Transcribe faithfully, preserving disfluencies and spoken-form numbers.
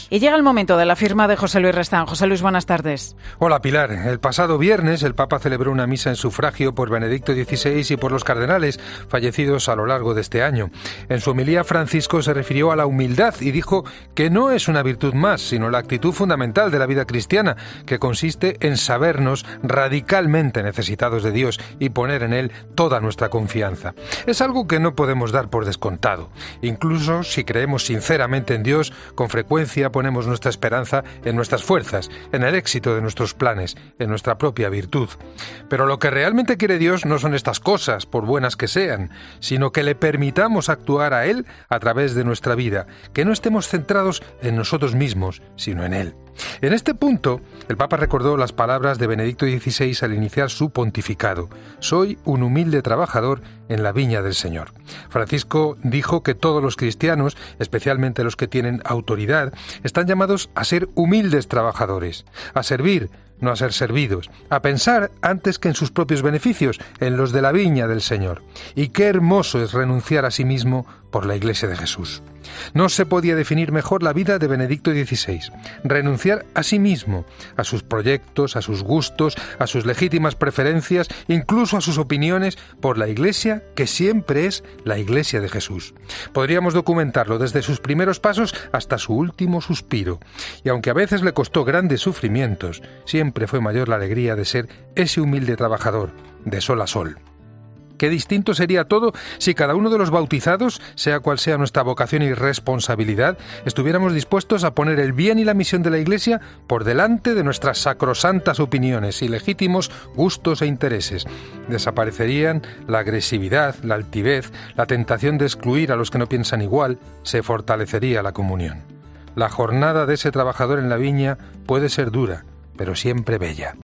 Y llega el momento de la firma de José Luis Restán. José Luis, buenas tardes. Hola, Pilar. El pasado viernes el Papa celebró una misa en sufragio por Benedicto dieciséis y por los cardenales fallecidos a lo largo de este año. En su homilía, Francisco se refirió a la humildad y dijo que no es una virtud más, sino la actitud fundamental de la vida cristiana, que consiste en sabernos radicalmente necesitados de Dios y poner en Él toda nuestra confianza. Es algo que no podemos dar por descontado. Incluso si creemos sinceramente en Dios, con frecuencia ponemos nuestra esperanza en nuestras fuerzas, en el éxito de nuestros planes, en nuestra propia virtud. Pero lo que realmente quiere Dios no son estas cosas, por buenas que sean, sino que le permitamos actuar a Él a través de nuestra vida, que no estemos centrados en nosotros mismos, sino en Él. En este punto, el Papa recordó las palabras de Benedicto dieciséis al iniciar su pontificado: «Soy un humilde trabajador en la viña del Señor». Francisco dijo que todos los cristianos, especialmente los que tienen autoridad, están llamados a ser humildes trabajadores, a servir, no a ser servidos, a pensar antes que en sus propios beneficios, en los de la viña del Señor. Y qué hermoso es renunciar a sí mismo por la Iglesia de Jesús. No se podía definir mejor la vida de Benedicto dieciséis. Renunciar a sí mismo, a sus proyectos, a sus gustos, a sus legítimas preferencias, incluso a sus opiniones, por la Iglesia que siempre es la Iglesia de Jesús. Podríamos documentarlo desde sus primeros pasos hasta su último suspiro. Y aunque a veces le costó grandes sufrimientos, siempre fue mayor la alegría de ser ese humilde trabajador, de sol a sol. Qué distinto sería todo si cada uno de los bautizados, sea cual sea nuestra vocación y responsabilidad, estuviéramos dispuestos a poner el bien y la misión de la Iglesia por delante de nuestras sacrosantas opiniones y legítimos gustos e intereses. Desaparecerían la agresividad, la altivez, la tentación de excluir a los que no piensan igual, se fortalecería la comunión. La jornada de ese trabajador en la viña puede ser dura, pero siempre bella.